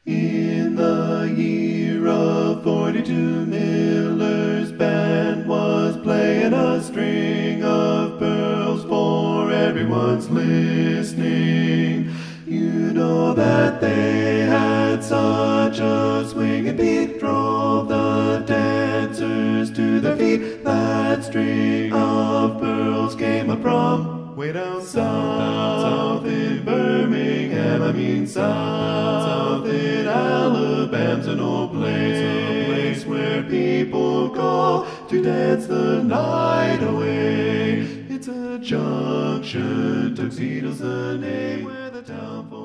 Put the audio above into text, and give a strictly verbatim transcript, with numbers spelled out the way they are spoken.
In the year of forty-two, Miller's band was playing a string of pearls for everyone's listening. You know that they had such a swing, and beat drove the dancers to their feet. That string of pearls came up from way down south, south in Birmingham, I mean south, south in Alabama's an old place, a place where people go to dance the night away. It's a junction, Tuxedo's the name, where the town